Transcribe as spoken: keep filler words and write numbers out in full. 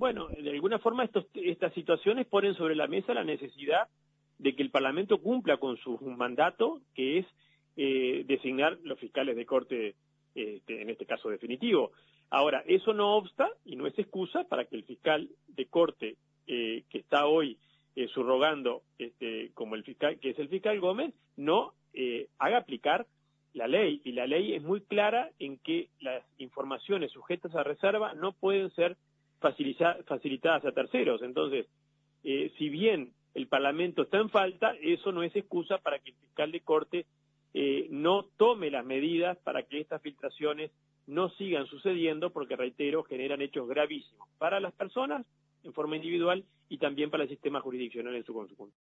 Bueno, de alguna forma estos, estas situaciones ponen sobre la mesa la necesidad de que el Parlamento cumpla con su mandato, que es eh, designar los fiscales de corte, este, en este caso definitivo. Ahora, eso no obsta y no es excusa para que el fiscal de corte eh, que está hoy eh, subrogando este, como el fiscal, que es el fiscal Gómez, no eh, haga aplicar la ley. Y la ley es muy clara en que las informaciones sujetas a reserva no pueden ser facilitadas a terceros. Entonces, eh, si bien el Parlamento está en falta, eso no es excusa para que el fiscal de corte eh, no tome las medidas para que estas filtraciones no sigan sucediendo, porque, reitero, generan hechos gravísimos para las personas en forma individual y también para el sistema jurisdiccional en su conjunto.